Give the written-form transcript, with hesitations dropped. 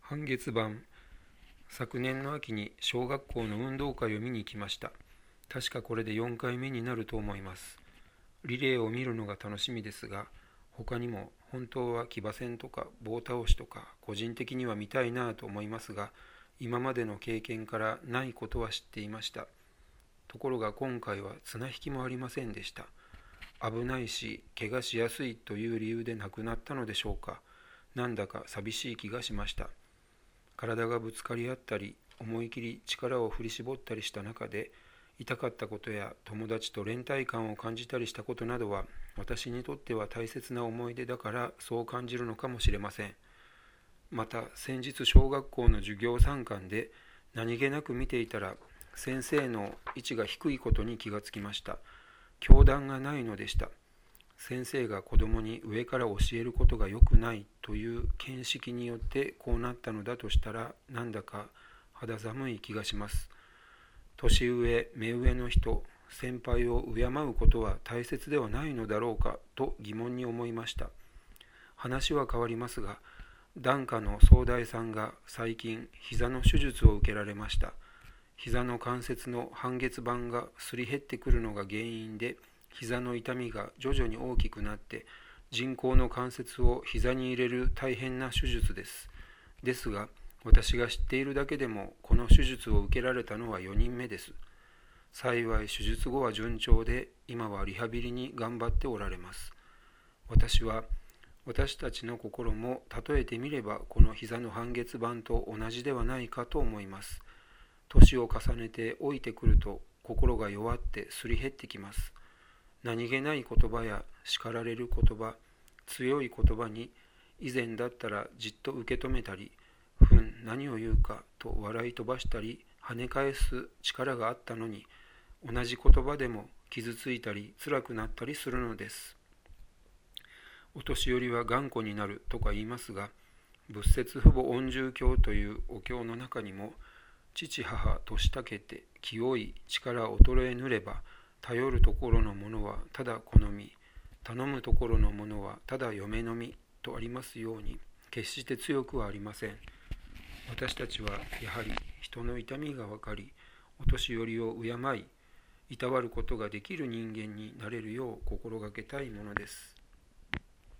半月版。昨年の秋に小学校の運動会を見に行きました。確かこれで4回目になると思います。リレーを見るのが楽しみですが、他にも本当は騎馬戦とか棒倒しとか個人的には見たいなと思いますが、今までの経験からないことは知っていました。ところが今回は綱引きもありませんでした。危ないし怪我しやすいという理由でなくなったのでしょうか。なんだか寂しい気がしました。体がぶつかり合ったり、思い切り力を振り絞ったりした中で、痛かったことや友達と連帯感を感じたりしたことなどは、私にとっては大切な思い出だからそう感じるのかもしれません。また先日小学校の授業参観で何気なく見ていたら、先生の位置が低いことに気がつきました。教壇がないのでした。先生が子供に上から教えることが良くないという見識によってこうなったのだとしたら、なんだか肌寒い気がします。年上、目上の人、先輩を敬うことは大切ではないのだろうかと疑問に思いました。話は変わりますが、檀家の総大さんが最近膝の手術を受けられました。膝の関節の半月板がすり減ってくるのが原因で、膝の痛みが徐々に大きくなって人工の関節を膝に入れる大変な手術です。ですが私が知っているだけでもこの手術を受けられたのは4人目です。幸い手術後は順調で今はリハビリに頑張っておられます。私たちの心も例えてみればこの膝の半月板と同じではないかと思います。年を重ねて老いてくると心が弱ってすり減ってきます。何気ない言葉や叱られる言葉、強い言葉に以前だったらじっと受け止めたり、何を言うかと笑い飛ばしたり跳ね返す力があったのに、同じ言葉でも傷ついたり辛くなったりするのです。お年寄りは頑固になるとか言いますが、仏説父母恩重経というお経の中にも、父母年たけて気負い力衰えぬれば、頼るところのものはただ好み、頼むところのものはただ嫁のみとありますように、決して強くはありません。私たちはやはり人の痛みが分かり、お年寄りを敬い、いたわることができる人間になれるよう心がけたいものです。